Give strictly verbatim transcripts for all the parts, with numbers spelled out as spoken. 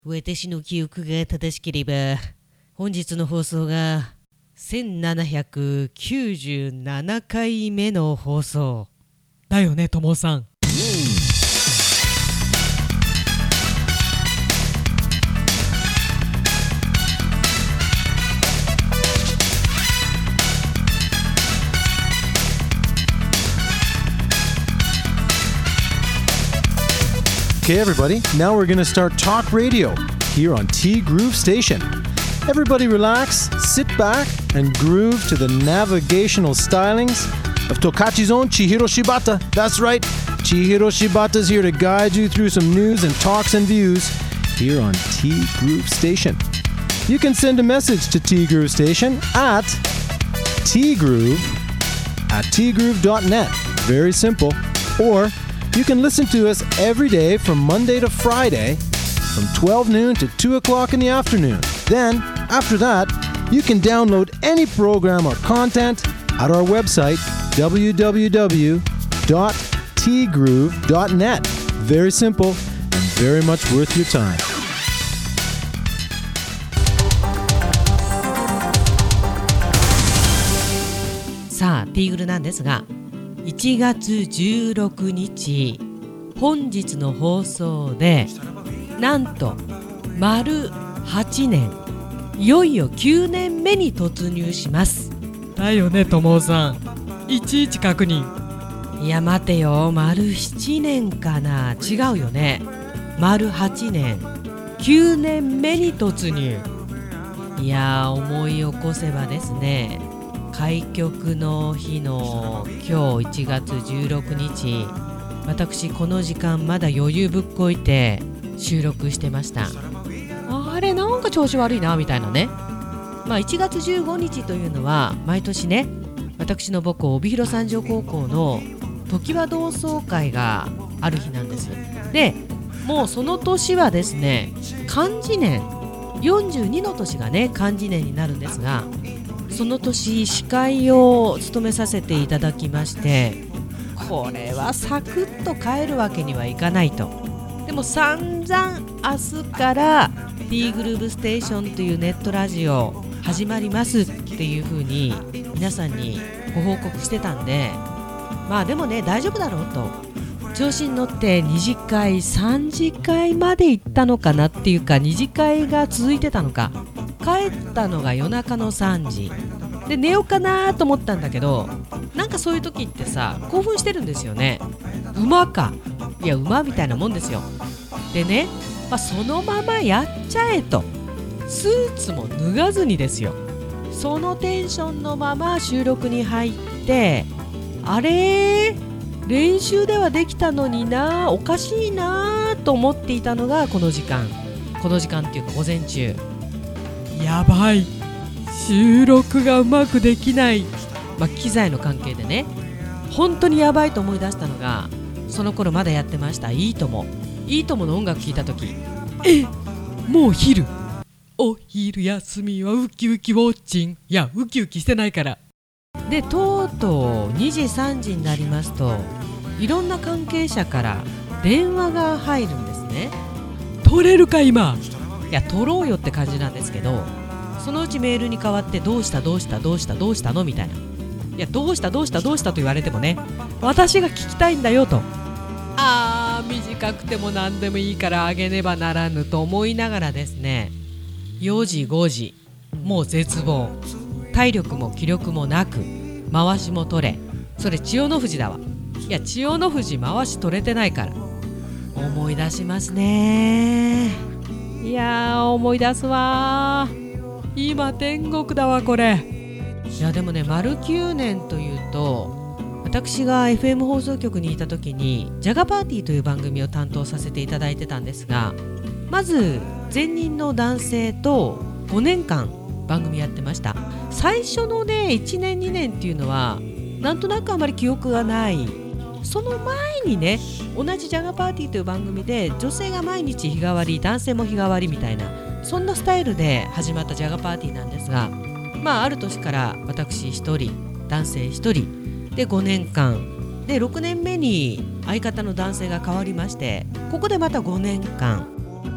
私の記憶が正しければ、本日の放送がせんななひゃくきゅうじゅうななかいめの放送だよね、ともさん。 Okay, everybody, now we're going to start talk radio here on T Groove Station. Everybody relax, sit back, and groove to the navigational stylings of Tokachi's own Chihiro Shibata. That's right, Chihiro Shibata's here to guide you through some news and talks and views here on T Groove Station. You can send a message to T Groove Station at tgroove at tgroove dot net. Very simple. Or you can listen to us every day from Monday to Friday from twelve noon to two o'clock in the afternoon. Then, after that, you can download any program or content at our website, w w w dot t groove dot net. Very simple and very much worth your time. さあ、ティーグルなんですが、いちがつじゅうろくにち本日の放送でなんと丸はちねん、いよいよきゅうねんめに突入します。 だよね、ともさん。いちいち確認。 いや待てよ、丸ななねんかな。違うよね。丸はちねん、きゅうねんめに突入。いや思い起こせばですね、開局の日の今日いちがつじゅうろくにち、私この時間まだ余裕ぶっこいて収録してました。あれなんか調子悪いなみたいなね。まあいちがつじゅうごにちというのは毎年ね、私の母校帯広三条高校の常盤同窓会がある日なんです。でもうその年はですね、漢字年よんじゅうにの年がね漢字年になるんですが、その年司会を務めさせていただきまして、これはサクッと帰るわけにはいかないと。でも散々明日から T グルーブステーションというネットラジオ始まりますっていう風に皆さんにご報告してたんで、まあでもね大丈夫だろうと調子に乗ってにじかいさんじかいまで行ったのかなっていうか、にじかいが続いてたのか、帰ったのが夜中のさんじで寝ようかなと思ったんだけど、なんかそういう時ってさ興奮してるんですよね。馬か、いや馬みたいなもんですよ。でね、まあ、そのままやっちゃえと、スーツも脱がずにですよ。そのテンションのまま収録に入って、あれ練習ではできたのにな、おかしいなと思っていたのがこの時間この時間っていうか午前中。 やばい、収録がうまくできない。 まあ、機材の関係でね、本当にやばいと思い出したのが、その頃まだやってましたいいともいいともの音楽聴いた時、 えもう昼、お昼休みはウキウキウォッチン。いやウキウキしてないから。 でとうとうにじさんじになりますと、いろんな関係者から電話が入るんですね。 取れるか今。 いや取ろうよって感じなんですけど、そのうちメールに変わって、どうしたどうしたどうしたどうしたのみたいな。いやどうしたどうしたどうしたと言われてもね、私が聞きたいんだよと。あー短くても何でもいいからあげねばならぬと思いながらですね、よじごじもう絶望、体力も気力もなく、回しも取れ、それ千代の富士だわ。いや千代の富士回し取れてないから。思い出しますね。いやー思い出すわ。 今天国だわこれ。 いやでもね、丸きゅうねんというと、私が エフエム 放送局にいた時にジャガパーティーという番組を担当させていただいてたんですが、まず前任の男性とごねんかん番組やってました。最初のねいちねんにねんっていうのはなんとなくあまり記憶がない。その前にね、同じジャガパーティーという番組で女性が毎日日替わり、男性も日替わりみたいな、そんなスタイルで始まったジャガパーティーなんですが、まあある年から私ひとり、男性ひとりでごねんかんで、ろくねんめに相方の男性が変わりまして、ここでまたごねんかん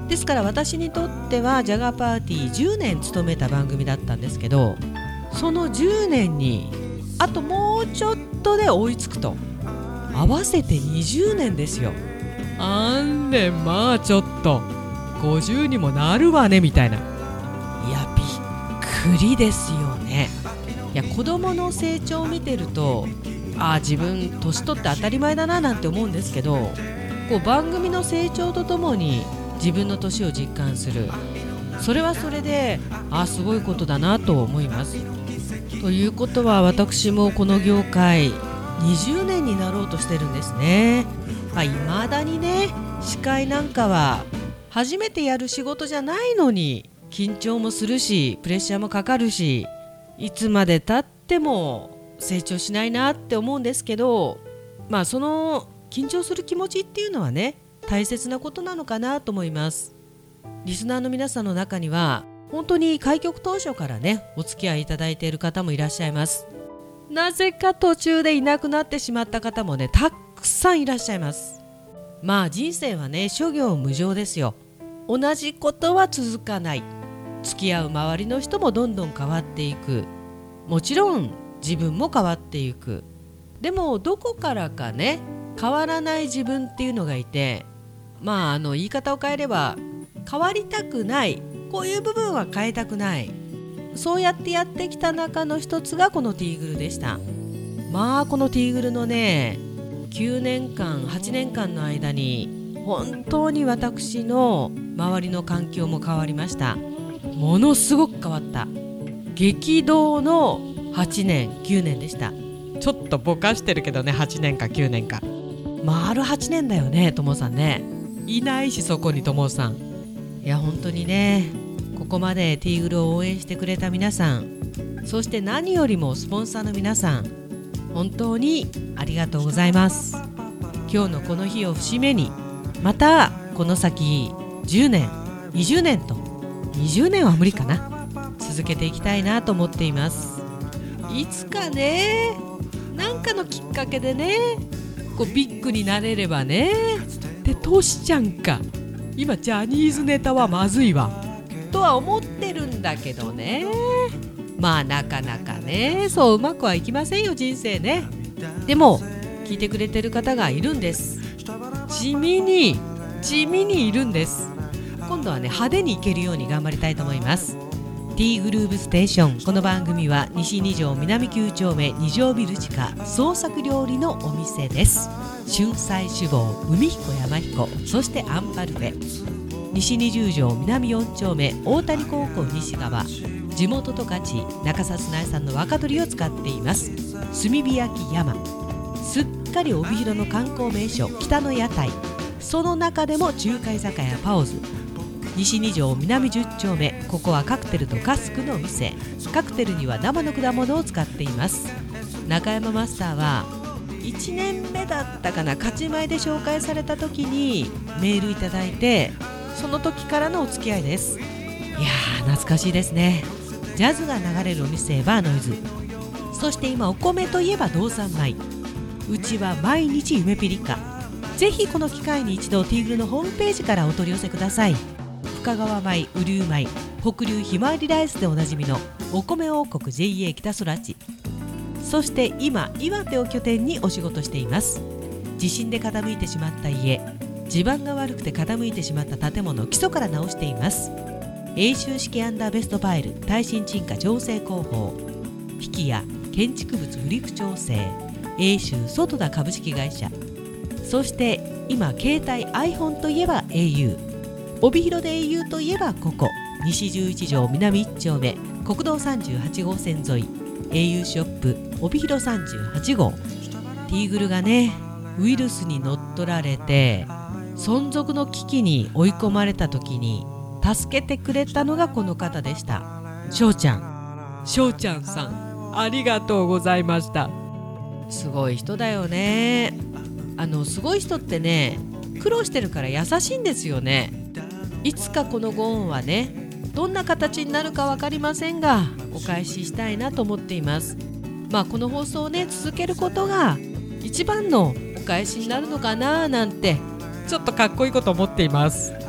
ですから私にとってはジャガーパーティーじゅうねん務めた番組だったんですけど、そのじゅうねんにあともうちょっとで追いつくと、合わせてにじゅうねんですよ。 あんねん、まあちょっとごじゅうにもなるわねみたいな。 いやびっくりですよね。いや子供の成長を見てると、ああ自分年取って当たり前だななんて思うんですけど、こう番組の成長とともに自分の年を実感する、それはそれでああすごいことだなと思います。ということは私もこの業界にじゅうねんになろうとしてるんですね。まあ、未だにね司会なんかは初めてやる仕事じゃないのに緊張もするしプレッシャーもかかるし、いつまで経っても成長しないなって思うんですけど、まあその緊張する気持ちっていうのはね大切なことなのかなと思います。リスナーの皆さんの中には本当に開局当初からねお付き合いいただいている方もいらっしゃいます。なぜか途中でいなくなってしまった方もねたくさんいらっしゃいます。まあ人生はね諸行無常ですよ。同じことは続かない。付き合う周りの人もどんどん変わっていく。もちろん自分も変わっていく。でもどこからかね変わらない自分っていうのがいて、まああの言い方を変えれば変わりたくない、こういう部分は変えたくない、そうやってやってきた中の一つがこのティーグルでした。まあこのティーグルのねきゅうねんかんはちねんかんの間に本当に私の周りの環境も変わりました。ものすごく変わった。激動のはちねんきゅうねんでした。 ちょっとぼかしてるけどね、はちねんかきゅうねんか。 丸はちねんだよね、ともさんね。 いないしそこにともさん。 いや本当にね、ここまでティーグルを応援してくれた皆さん、そして何よりもスポンサーの皆さん、本当にありがとうございます。今日のこの日を節目に、またこの先じゅうねんにじゅうねんと、にじゅうねんは無理かな、続けていきたいなと思っています。いつかね、なんかのきっかけでね、こうビッグになれればね。 でトシちゃんか、今ジャニーズネタはまずいわとは思ってるんだけどね。まあなかなかねそううまくはいきませんよ、人生ね。でも聞いてくれてる方がいるんです。地味に地味にいるんです。今度はね派手にいけるように頑張りたいと思います。 T グルーブステーション、この番組は西に条南きゅう丁目に条ビル地下創作料理のお店です。春菜酒房海彦山彦、そしてアンパルフェ、西にじゅう条南よん丁目大谷高校西側、地元十勝中札内産の若鶏を使っています。炭火焼き山、すっかり帯広の観光名所北の屋台、その中でも中華居酒屋パオズ、西に条南じゅう丁目、ここはカクテルとカスクのお店。カクテルには生の果物を使っています。中山マスターはいちねんめだったかな、勝ち前で紹介された時にメールいただいて、その時からのお付き合いです。いやー懐かしいですね。ジャズが流れるお店バーノイズ、そして今お米といえば道産米、うちは毎日夢ピリカ。ぜひこの機会に一度ティーグルのホームページからお取り寄せください。深川米、雨竜米、北流ひまわりライスでおなじみのお米王国 ジェイエー 北空地、そして今岩手を拠点にお仕事しています。地震で傾いてしまった家、地盤が悪くて傾いてしまった建物を基礎から直しています。永修式アンダーベストファイル耐震沈下調整工法、引きや建築物売り区調整、永修外田株式会社、そして今携帯 iPhone といえば エーユー、 帯広で エーユー といえばここ西じゅういち条南いち丁目国道さんじゅうはち号線沿い エーユー ショップ帯広さんじゅうはち号。ティーグルがねウイルスに乗っ取られて存続の危機に追い込まれた時に助けてくれたのがこの方でした。翔ちゃん翔ちゃんさん、ありがとうございました。 すごい人だよね。あのすごい人ってね苦労してるから優しいんですよね。いつかこのご恩はねどんな形になるか分かりませんがお返ししたいなと思っています。まあこの放送をね続けることが一番のお返しになるのかななんてちょっとかっこいいこと思っています。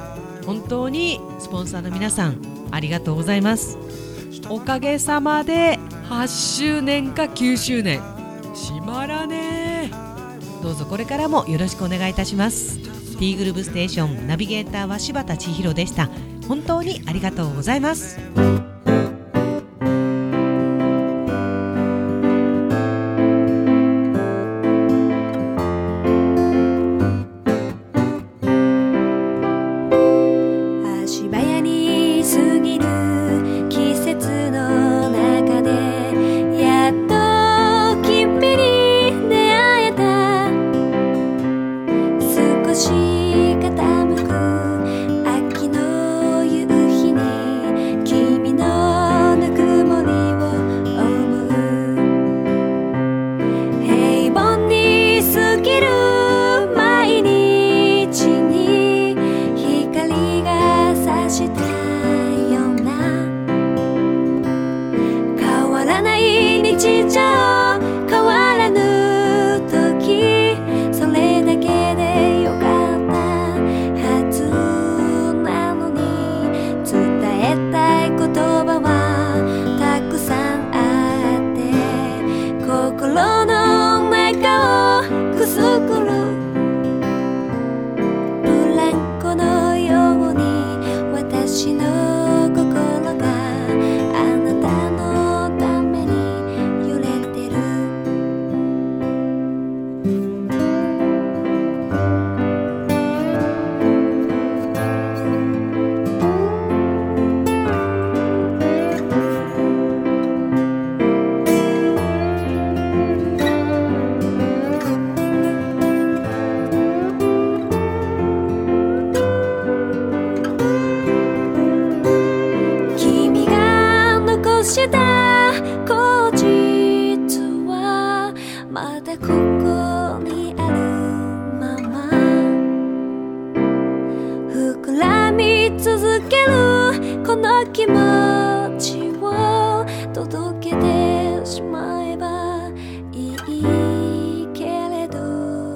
本当にスポンサーの皆さんありがとうございます。おかげさまではちしゅうねんかきゅうしゅうねん閉まらねえ。どうぞこれからもよろしくお願いいたします。 T グループステーションナビゲーターは柴田千尋でした。本当にありがとうございます。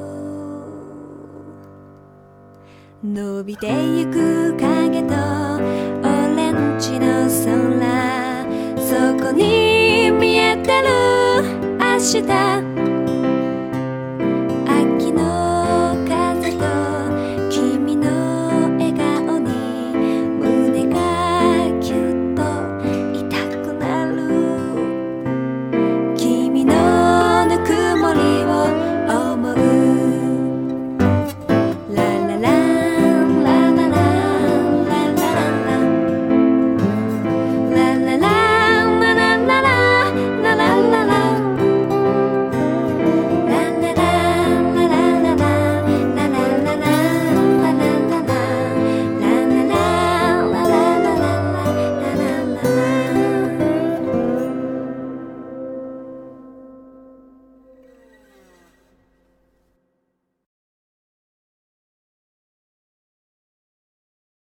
伸びてゆく影と